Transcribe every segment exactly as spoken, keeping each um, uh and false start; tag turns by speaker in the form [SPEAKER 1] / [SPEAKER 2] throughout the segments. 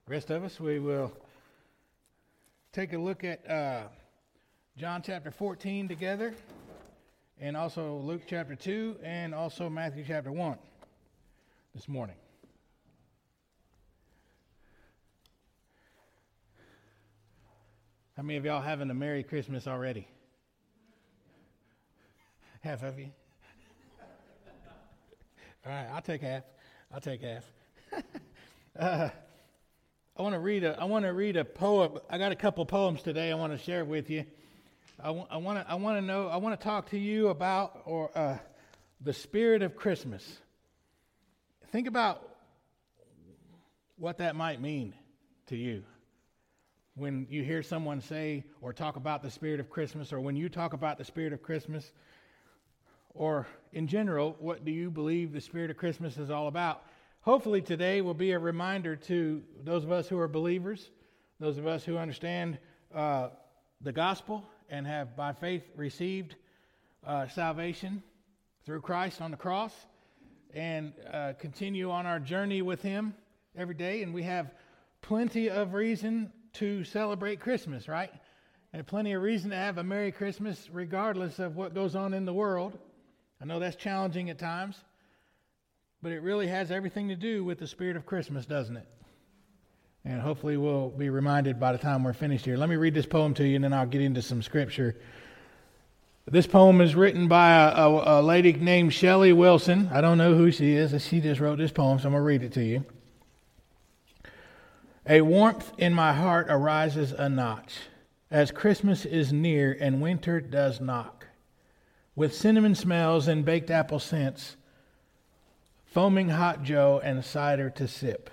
[SPEAKER 1] rest of us, we will take a look at uh, John chapter fourteen together, and also Luke chapter two, and also Matthew chapter one this morning. How many of y'all having a Merry Christmas already? Half of you? All right, I'll take half. I'll take half. uh, I want to read a. I want to read a poem. I got a couple poems today. I want to share with you. I want. I want to. I want to know. I want to talk to you about or uh, the spirit of Christmas. Think about what that might mean to you when you hear someone say or talk about the spirit of Christmas, or when you talk about the spirit of Christmas, or in general, what do you believe the spirit of Christmas is all about? Hopefully today will be a reminder to those of us who are believers, those of us who understand uh, the gospel and have by faith received uh, salvation through Christ on the cross, and uh, continue on our journey with Him every day. And we have plenty of reason to celebrate Christmas, right? And plenty of reason to have a Merry Christmas regardless of what goes on in the world. I know that's challenging at times, but it really has everything to do with the spirit of Christmas, doesn't it? And hopefully we'll be reminded by the time we're finished here. Let me read this poem to you, and then I'll get into some scripture. This poem is written by a, a, a lady named Shelley Wilson. I don't know who she is. She just wrote this poem, so I'm going to read it to you. A warmth in my heart arises a notch, as Christmas is near and winter does knock. With cinnamon smells and baked apple scents, foaming hot joe and cider to sip.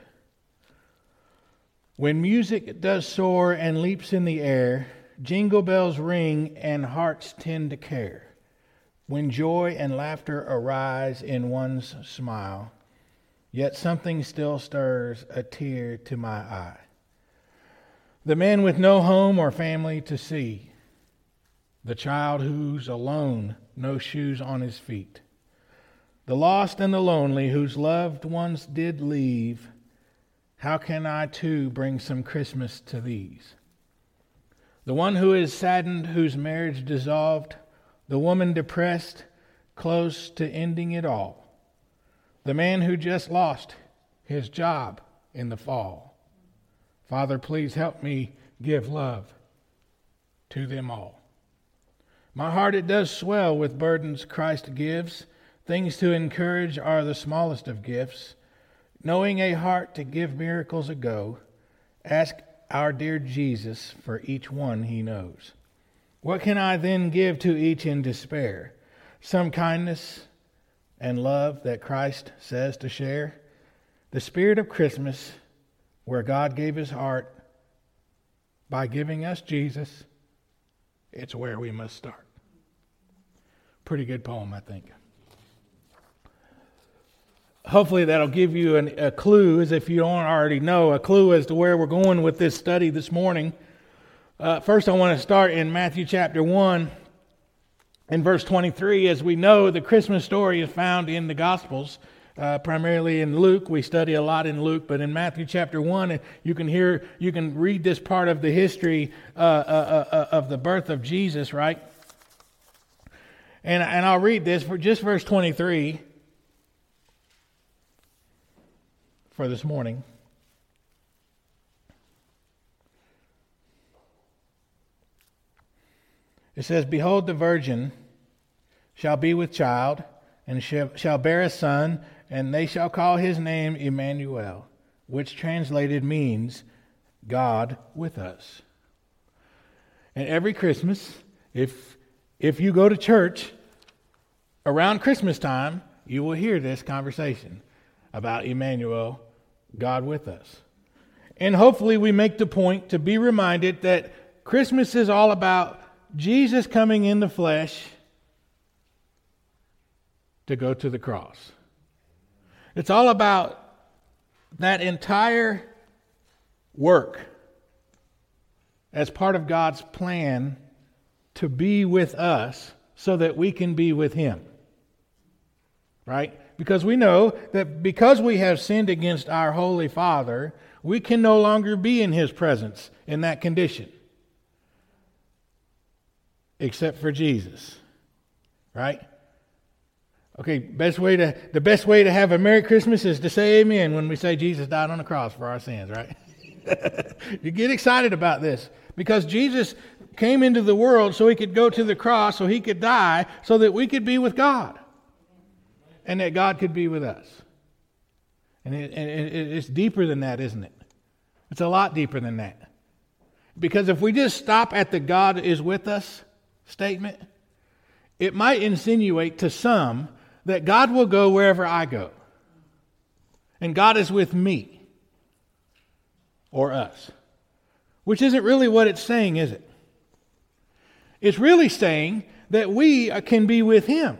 [SPEAKER 1] When music does soar and leaps in the air, jingle bells ring and hearts tend to care. When joy and laughter arise in one's smile, yet something still stirs a tear to my eye. The man with no home or family to see, the child who's alone, no shoes on his feet, the lost and the lonely whose loved ones did leave, how can I too bring some Christmas to these? The one who is saddened, whose marriage dissolved, the woman depressed, close to ending it all, the man who just lost his job in the fall. Father, please help me give love to them all. My heart, it does swell with burdens Christ gives. Things to encourage are the smallest of gifts. Knowing a heart to give miracles a go, ask our dear Jesus for each one He knows. What can I then give to each in despair? Some kindness and love that Christ says to share. The spirit of Christmas, where God gave His heart by giving us Jesus, it's where we must start. Pretty good poem, I think. Hopefully that'll give you an, a clue, as if you don't already know, a clue as to where we're going with this study this morning. Uh, first, I want to start in Matthew chapter one, in verse twenty-three. As we know, the Christmas story is found in the Gospels, uh, primarily in Luke. We study a lot in Luke, but in Matthew chapter one, you can hear, you can read this part of the history uh, uh, uh, of the birth of Jesus, right? And and I'll read this for just verse twenty-three. For this morning. It says, Behold, the virgin shall be with child, and shall, shall bear a son, and they shall call his name Emmanuel, which translated means God with us. And every Christmas, if if you go to church around Christmas time, you will hear this conversation about Emmanuel, God with us. And hopefully we make the point to be reminded that Christmas is all about Jesus coming in the flesh to go to the cross. It's all about that entire work as part of God's plan to be with us so that we can be with Him. Right? Because we know that because we have sinned against our Holy Father, We can no longer be in His presence in that condition. Except for Jesus. Right? Okay, best way to the best way to have a Merry Christmas is to say amen when we say Jesus died on the cross for our sins, right? You get excited about this because Jesus came into the world so He could go to the cross, so He could die, so that we could be with God. And that God could be with us. And it, it, it's deeper than that, isn't it? It's a lot deeper than that. Because if we just stop at the God is with us statement, it might insinuate to some that God will go wherever I go. And God is with me. Or us. Which isn't really what it's saying, is it? It's really saying that we can be with Him.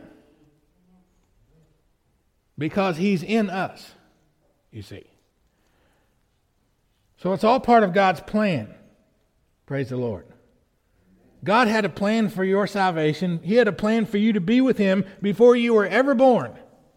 [SPEAKER 1] Because He's in us, you see. So it's all part of God's plan. Praise the Lord. God had a plan for your salvation. He had a plan for you to be with Him before you were ever born.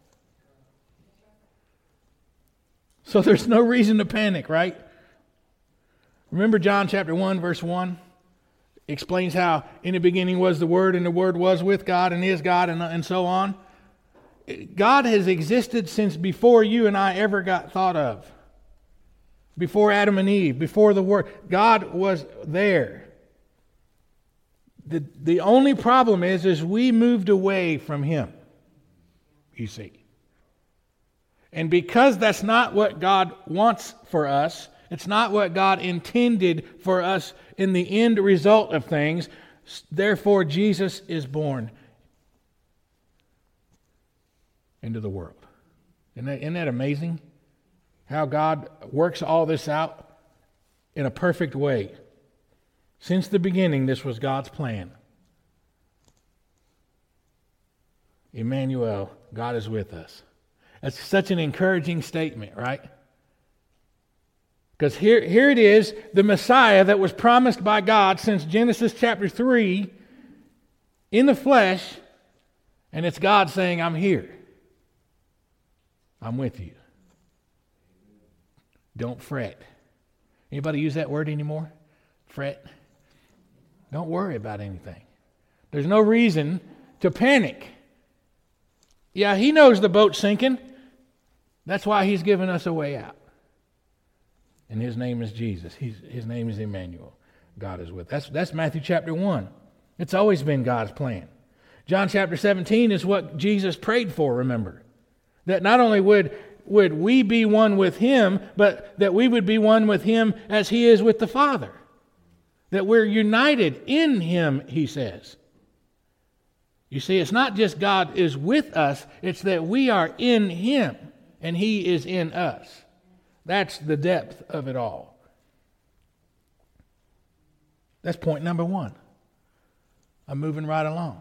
[SPEAKER 1] So there's no reason to panic, right? Remember John chapter one, verse one? Explains how in the beginning was the Word, and the Word was with God, and is God, and, and so on. God has existed since before you and I ever got thought of. Before Adam and Eve, before the Word. God was there. The, the only problem is, is we moved away from Him, you see. And because that's not what God wants for us, it's not what God intended for us in the end result of things, therefore Jesus is born into the world. Isn't that, isn't that amazing? How God works all this out in a perfect way. Since the beginning, this was God's plan. Emmanuel, God is with us. That's such an encouraging statement, right? Because here, here it is, the Messiah that was promised by God since Genesis chapter three, in the flesh, and it's God saying, I'm here. I'm with you. Don't fret. Anybody use that word anymore? Fret? Don't worry about anything. There's no reason to panic. Yeah, He knows the boat's sinking. That's why He's given us a way out. And His name is Jesus. He's, his name is Emmanuel. God is with us. That's, that's Matthew chapter one. It's always been God's plan. John chapter seventeen is what Jesus prayed for, remember. That not only would, would we be one with Him, but that we would be one with Him as He is with the Father. That we're united in Him, He says. You see, it's not just God is with us, it's that we are in Him and He is in us. That's the depth of it all. That's point number one. I'm moving right along.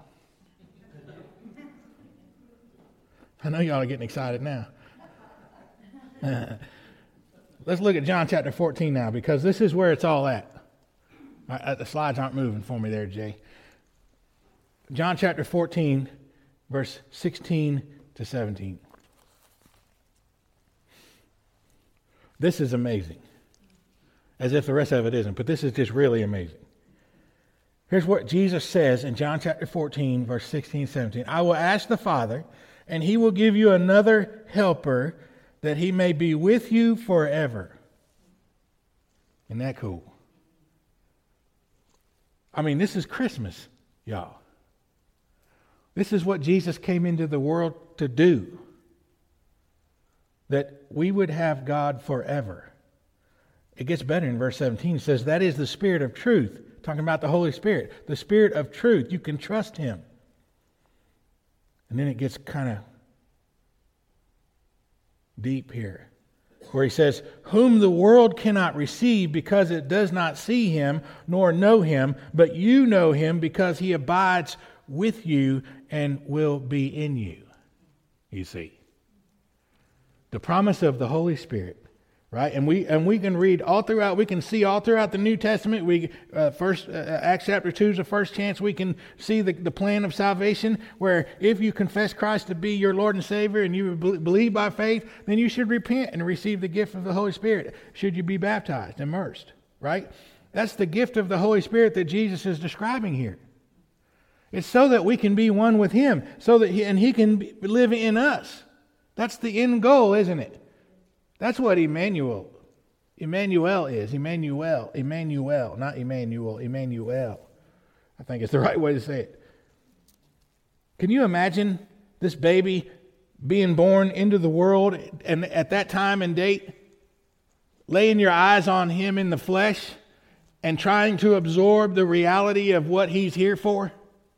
[SPEAKER 1] I know y'all are getting excited now. Uh, let's look at John chapter fourteen now, because this is where it's all at. I, the slides aren't moving for me there, Jay. John chapter fourteen, verse sixteen to seventeen. This is amazing. As if the rest of it isn't, but this is just really amazing. Here's what Jesus says in John chapter fourteen, verse sixteen, seventeen. I will ask the Father, and He will give you another helper, that He may be with you forever. Isn't that cool? I mean, this is Christmas, y'all. This is what Jesus came into the world to do. That we would have God forever. It gets better in verse seventeen. It says, that is the Spirit of truth. Talking about the Holy Spirit. The Spirit of truth. You can trust Him. And then it gets kind of deep here. Where He says, whom the world cannot receive because it does not see Him nor know Him, but you know Him because He abides with you and will be in you. You see. The promise of the Holy Spirit Right, and we and we can read all throughout. We can see all throughout the New Testament. We uh, first uh, Acts chapter two is the first chance we can see the, the plan of salvation. Where if you confess Christ to be your Lord and Savior, and you believe by faith, then you should repent and receive the gift of the Holy Spirit. Should you be baptized, immersed? Right, that's the gift of the Holy Spirit that Jesus is describing here. It's so that we can be one with Him, so that He and He can be, live in us. That's the end goal, isn't it? That's what Emmanuel, Emmanuel is. Emmanuel, Emmanuel, not Emmanuel, Emmanuel. I think it's the right way to say it. Can you imagine this baby being born into the world and at that time and date, laying your eyes on Him in the flesh and trying to absorb the reality of what He's here for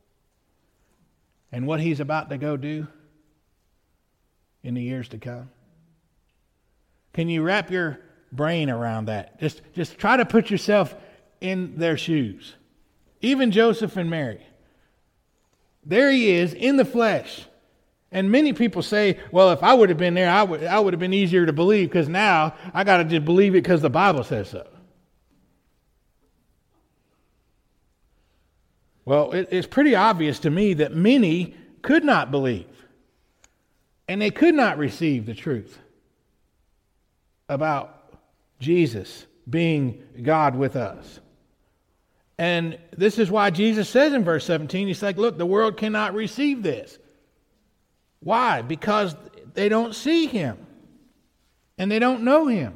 [SPEAKER 1] and what He's about to go do in the years to come? Can you wrap your brain around that? Just, just try to put yourself in their shoes. Even Joseph and Mary. There He is in the flesh. And many people say, well, if I would have been there, I would, I would have been easier to believe because now I got to just believe it because the Bible says so. Well, it, it's pretty obvious to me that many could not believe. And they could not receive the truth about Jesus being God with us. And this is why Jesus says in verse seventeen, He's like, look, the world cannot receive this. Why? Because they don't see Him. And they don't know Him.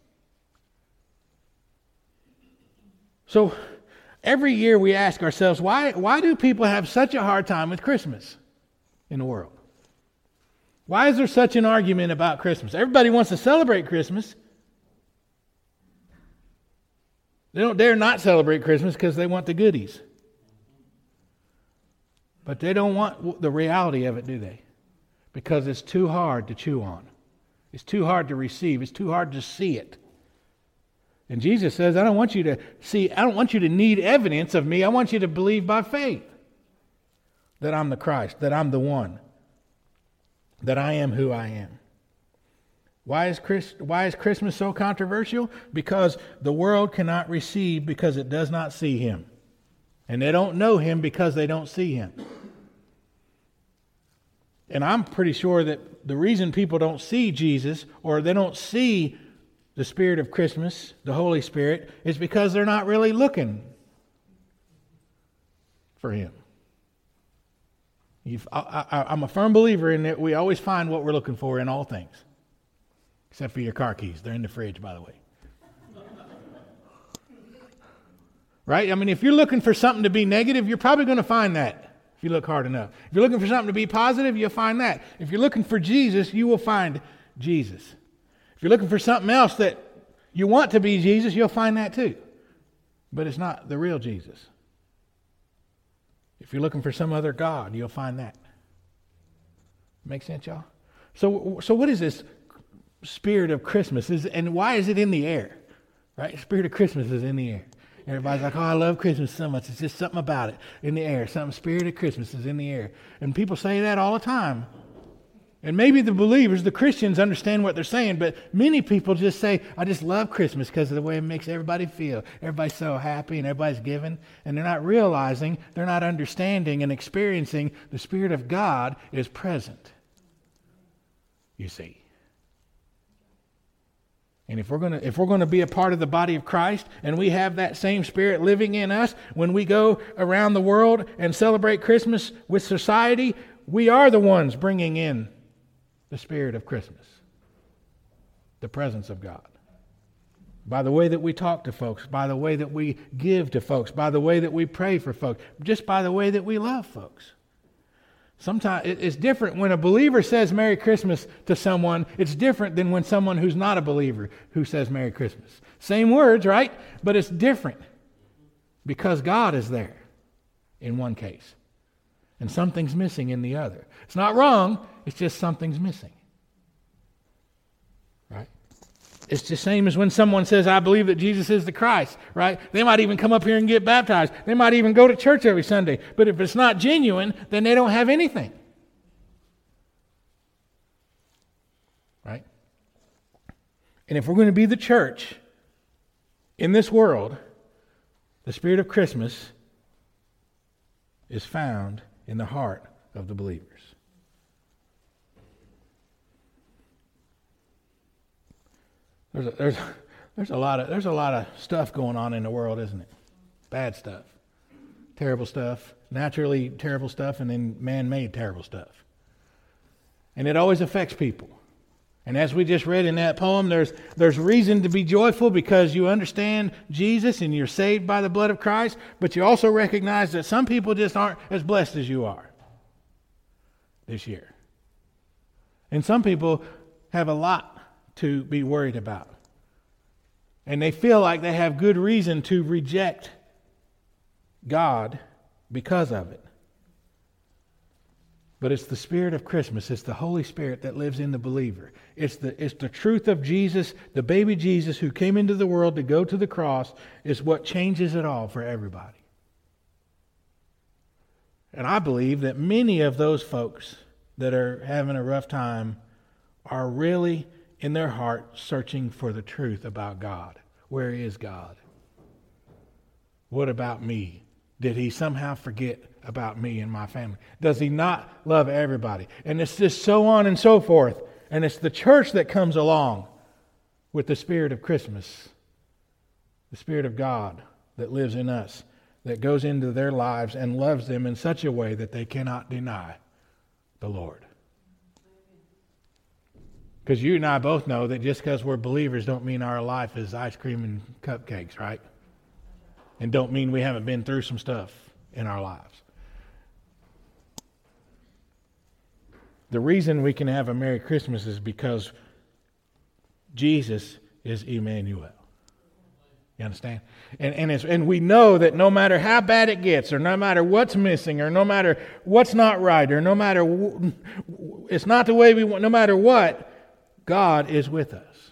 [SPEAKER 1] So every year we ask ourselves, why, why do people have such a hard time with Christmas in the world? Why is there such an argument about Christmas? Everybody wants to celebrate Christmas. They don't dare not celebrate Christmas because they want the goodies. But they don't want the reality of it, do they? Because it's too hard to chew on. It's too hard to receive. It's too hard to see it. And Jesus says, I don't want you to see, I don't want you to need evidence of me. I want you to believe by faith that I'm the Christ, that I'm the one, that I am who I am. Why is Christ, why is Christmas so controversial? Because the world cannot receive because it does not see Him. And they don't know Him because they don't see Him. And I'm pretty sure that the reason people don't see Jesus or they don't see the Spirit of Christmas, the Holy Spirit, is because they're not really looking for Him. You've, I, I, I'm a firm believer in that we always find what we're looking for in all things. Except for your car keys. They're in the fridge, by the way. Right? I mean, if you're looking for something to be negative, you're probably going to find that if you look hard enough. If you're looking for something to be positive, you'll find that. If you're looking for Jesus, you will find Jesus. If you're looking for something else that you want to be Jesus, you'll find that too. But it's not the real Jesus. If you're looking for some other God, you'll find that. Make sense, y'all? So, so what is this Spirit of Christmas? Is, and why is it in the air? Right? Spirit of Christmas is in the air. Everybody's like, oh, I love Christmas so much. It's just something about it in the air. Something, Spirit of Christmas is in the air. And people say that all the time. And maybe the believers, the Christians, understand what they're saying, but many people just say, I just love Christmas because of the way it makes everybody feel. Everybody's so happy and everybody's giving. And they're not realizing, they're not understanding and experiencing the Spirit of God is present. You see. And if we're going to if we're going to be a part of the body of Christ and we have that same Spirit living in us, when we go around the world and celebrate Christmas with society, we are the ones bringing in the Spirit of Christmas, the presence of God. By the way that we talk to folks, by the way that we give to folks, by the way that we pray for folks, just by the way that we love folks. Sometimes it's different when a believer says Merry Christmas to someone. It's different than when someone who's not a believer who says Merry Christmas. Same words, right? But it's different because God is there in one case and something's missing in the other. It's not wrong. It's just something's missing. Right? It's the same as when someone says, I believe that Jesus is the Christ, right? They might even come up here and get baptized. They might even go to church every Sunday. But if it's not genuine, then they don't have anything. Right? And if we're going to be the church in this world, the spirit of Christmas is found in the heart of the believers. There's a, there's, there's a lot of there's a lot of stuff going on in the world, isn't it? Bad stuff, terrible stuff, naturally terrible stuff, and then man-made terrible stuff. And it always affects people. And as we just read in that poem, there's there's reason to be joyful because you understand Jesus and you're saved by the blood of Christ, but you also recognize that some people just aren't as blessed as you are this year. And some people have a lot to be worried about. And they feel like they have good reason to reject God because of it. But it's the spirit of Christmas. It's the Holy Spirit that lives in the believer. It's the, it's the truth of Jesus, the baby Jesus who came into the world to go to the cross, is what changes it all for everybody. And I believe that many of those folks that are having a rough time are really in their heart searching for the truth about God. Where is God? What about me? Did he somehow forget about me and my family? Does he not love everybody? And it's just so on and so forth. And it's the church that comes along with the spirit of Christmas, the Spirit of God that lives in us, that goes into their lives and loves them in such a way that they cannot deny the Lord. Because you and I both know that just because we're believers don't mean our life is ice cream and cupcakes, right? And don't mean we haven't been through some stuff in our lives. The reason we can have a Merry Christmas is because Jesus is Emmanuel. You understand? And and, it's, and we know that no matter how bad it gets, or no matter what's missing, or no matter what's not right, or no matter, it's not the way we want, no matter what, God is with us.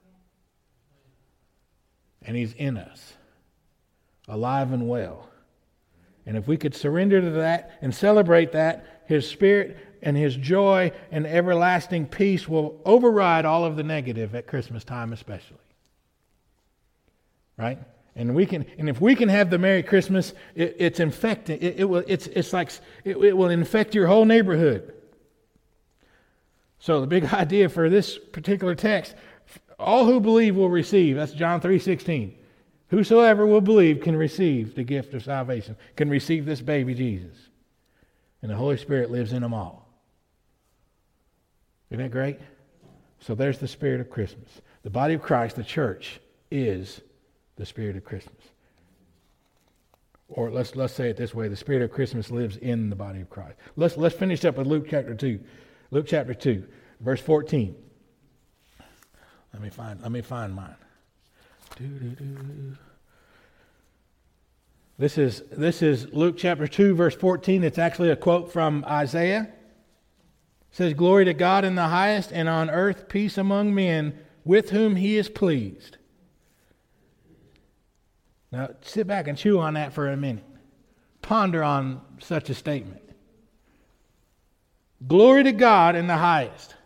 [SPEAKER 1] And he's in us, alive and well. And if we could surrender to that and celebrate that, his spirit and his joy and everlasting peace will override all of the negative at Christmas time especially. Right? And we can, and if we can have the Merry Christmas, it, it's infecting. It, it will. It's it's like it, it will infect your whole neighborhood. So the big idea for this particular text: all who believe will receive. That's John three sixteen. Whosoever will believe can receive the gift of salvation. Can receive this baby Jesus, and the Holy Spirit lives in them all. Isn't that great? So there's the spirit of Christmas. The body of Christ, the church, is the spirit of Christmas. Or let's let's say it this way: the spirit of Christmas lives in the body of Christ. Let's let's finish up with Luke chapter two. Luke chapter two, verse fourteen. Let me find let me find mine. Doo-doo-doo. This is this is Luke chapter two, verse fourteen. It's actually a quote from Isaiah. It says, "Glory to God in the highest, and on earth peace among men with whom he is pleased." Now, sit back and chew on that for a minute. Ponder on such a statement. Glory to God in the highest,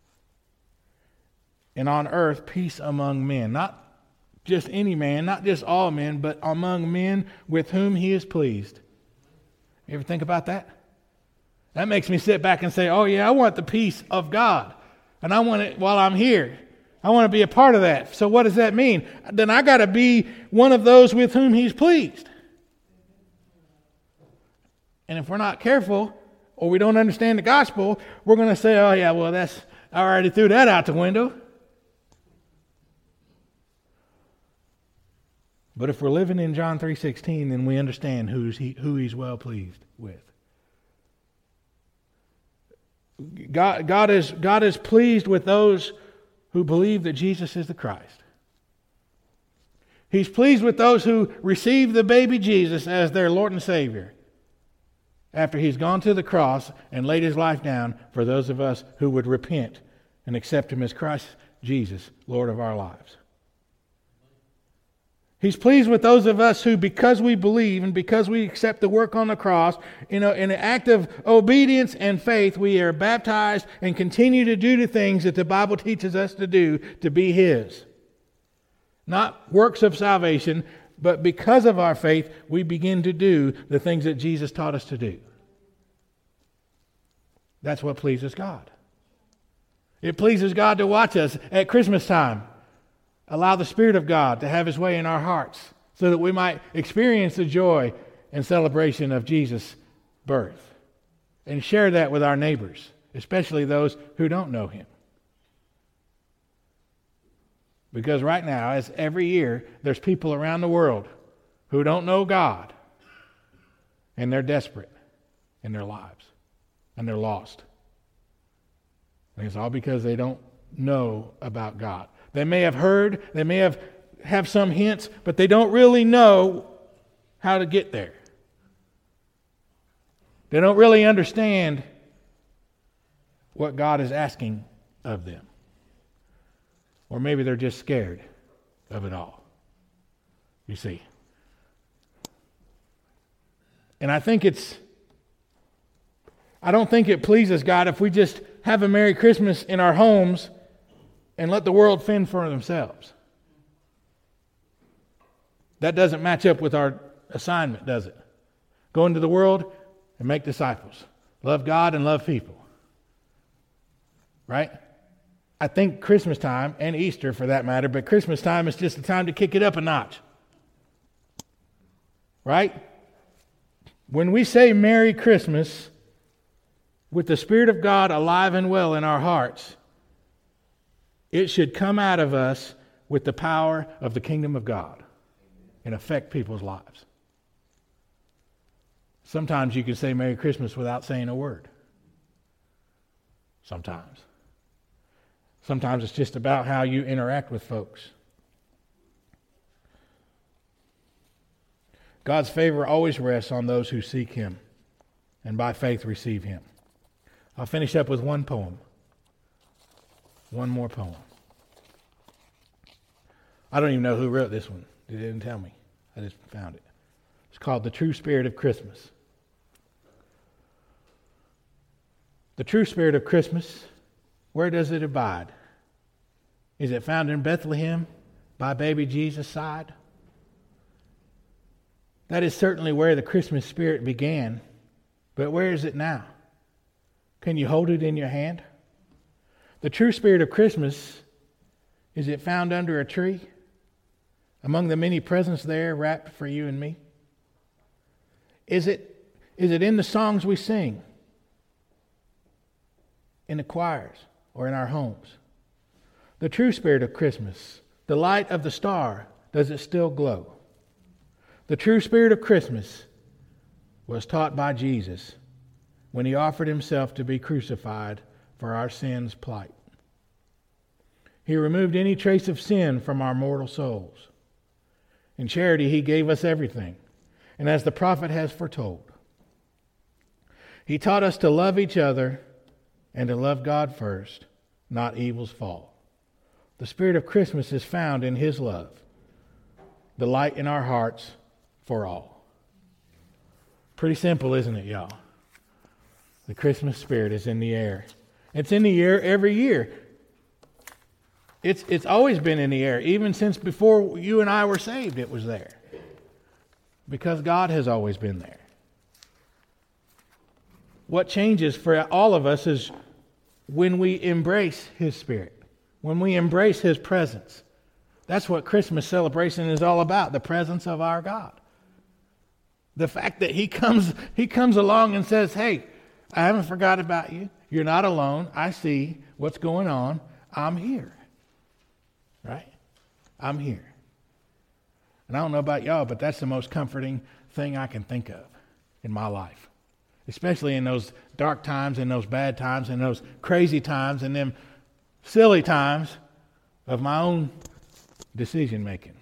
[SPEAKER 1] and on earth peace among men. Not just any man, not just all men, but among men with whom he is pleased. You ever think about that? That makes me sit back and say, oh yeah, I want the peace of God. And I want it while I'm here. I want to be a part of that. So what does that mean? Then I got to be one of those with whom he's pleased. And if we're not careful, or we don't understand the gospel, we're going to say, oh yeah, well that's, I already threw that out the window. But if we're living in John three sixteen, then we understand who's he, who he's well pleased with. God, God is, God is pleased with those who believe that Jesus is the Christ. He's pleased with those who receive the baby Jesus as their Lord and Savior after he's gone to the cross and laid his life down for those of us who would repent and accept him as Christ Jesus, Lord of our lives. He's pleased with those of us who, because we believe and because we accept the work on the cross, you know, in an act of obedience and faith, we are baptized and continue to do the things that the Bible teaches us to do to be his. Not works of salvation, but because of our faith, we begin to do the things that Jesus taught us to do. That's what pleases God. It pleases God to watch us at Christmas time. Allow the Spirit of God to have His way in our hearts so that we might experience the joy and celebration of Jesus' birth and share that with our neighbors, especially those who don't know Him. Because right now, as every year, there's people around the world who don't know God, and they're desperate in their lives, and they're lost. And it's all because they don't know about God. They may have heard, they may have, have some hints, but they don't really know how to get there. They don't really understand what God is asking of them. Or maybe they're just scared of it all. You see. And I think it's, I don't think it pleases God if we just have a Merry Christmas in our homes and let the world fend for themselves. That doesn't match up with our assignment, does it? Go into the world and make disciples. Love God and love people. Right? I think Christmas time, and Easter for that matter, but Christmas time is just the time to kick it up a notch. Right? When we say Merry Christmas, with the Spirit of God alive and well in our hearts, it should come out of us with the power of the kingdom of God and affect people's lives. Sometimes you can say Merry Christmas without saying a word. Sometimes. Sometimes it's just about how you interact with folks. God's favor always rests on those who seek Him and by faith receive Him. I'll finish up with one poem. One more poem. I don't even know who wrote this one. They didn't tell me. I just found it. It's called The True Spirit of Christmas. The true spirit of Christmas, where does it abide? Is it found in Bethlehem by baby Jesus' side? That is certainly where the Christmas spirit began, but where is it now? Can you hold it in your hand? The true spirit of Christmas, is it found under a tree? Among the many presents there wrapped for you and me? Is it, is it in the songs we sing? In the choirs or in our homes? The true spirit of Christmas, the light of the star, does it still glow? The true spirit of Christmas was taught by Jesus when He offered Himself to be crucified for our sins' plight. He removed any trace of sin from our mortal souls. In charity, He gave us everything, and as the prophet has foretold, He taught us to love each other and to love God first, not evil's fall. The spirit of Christmas is found in His love, the light in our hearts for all. Pretty simple, isn't it, y'all? The Christmas spirit is in the air. It's in the air every year. It's, it's always been in the air. Even since before you and I were saved, it was there. Because God has always been there. What changes for all of us is when we embrace His Spirit, when we embrace His presence. That's what Christmas celebration is all about, the presence of our God. The fact that He comes, He comes along and says, hey, I haven't forgot about you. You're not alone. I see what's going on. I'm here. Right? I'm here. And I don't know about y'all, but that's the most comforting thing I can think of in my life. Especially in those dark times, in those bad times, in those crazy times, and them silly times of my own decision making.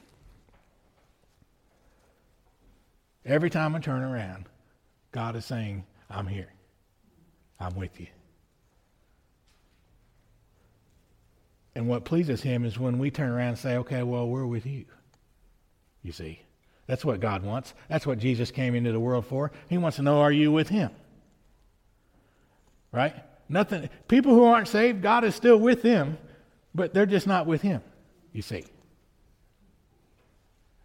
[SPEAKER 1] Every time I turn around, God is saying, I'm here. I'm with you. And what pleases Him is when we turn around and say, okay, well, we're with you. You see, that's what God wants. That's what Jesus came into the world for. He wants to know, are you with Him? Right? Nothing. People who aren't saved, God is still with them, but they're just not with Him, you see.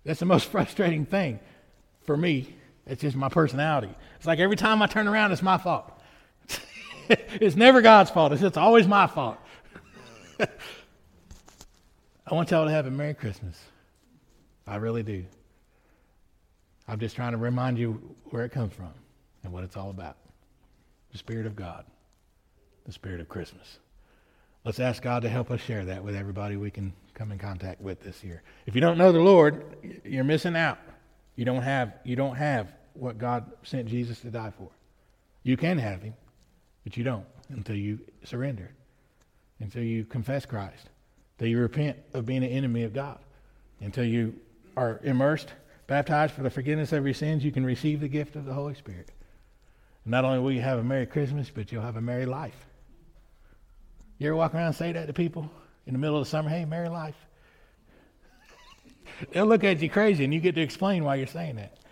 [SPEAKER 1] That's the most frustrating thing for me. It's just my personality. It's like every time I turn around, it's my fault. It's never God's fault. It's, it's always my fault. I want y'all to have a Merry Christmas. I really do. I'm just trying to remind you where it comes from and what it's all about. The Spirit of God. The Spirit of Christmas. Let's ask God to help us share that with everybody we can come in contact with this year. If you don't know the Lord, you're missing out. You don't have, you don't have what God sent Jesus to die for. You can have him, but you don't until you surrender, until you confess Christ, until you repent of being an enemy of God, until you are immersed, baptized for the forgiveness of your sins. You can receive the gift of the Holy Spirit. And not only will you have a Merry Christmas, but you'll have a merry life. You ever walk around and say that to people in the middle of the summer? Hey, merry life. They'll look at you crazy, and you get to explain why you're saying that.